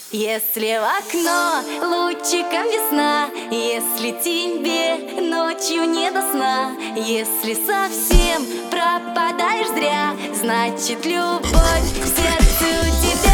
Если в окно лучиком весна, если тебе ночью не до сна, если совсем пропадаешь зря, значит любовь в сердце у тебя.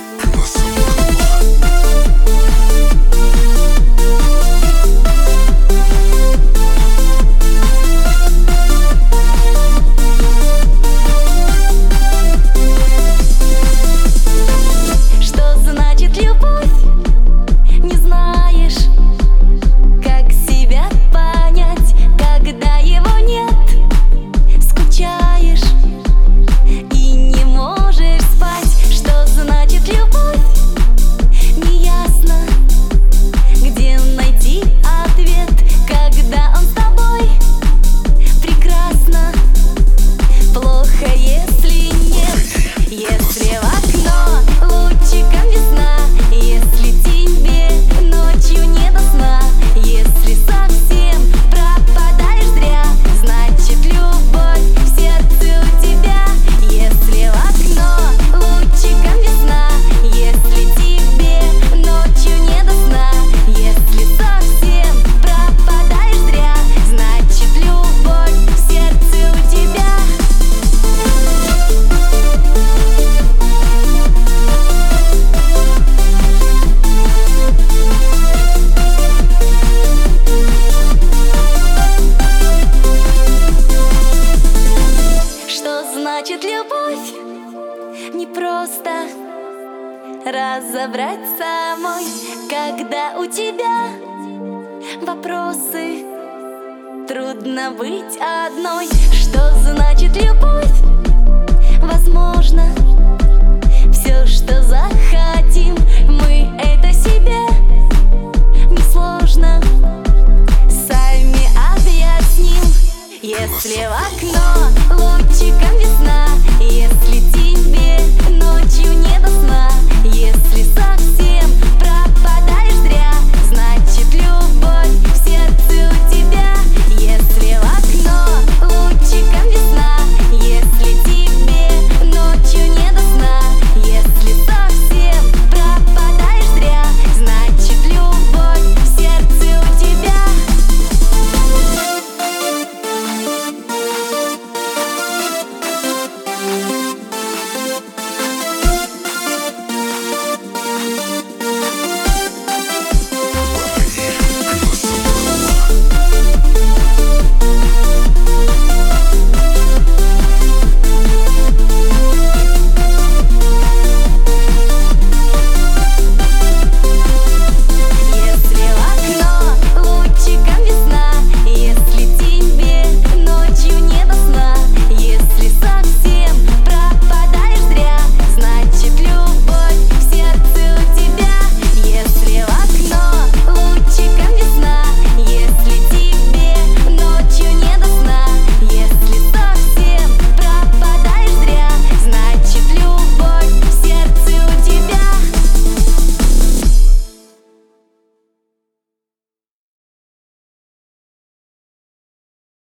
Значит, любовь не просто разобрать самой, когда у тебя вопросы, трудно быть одной. Что значит любовь? Возможно, все, что захотел.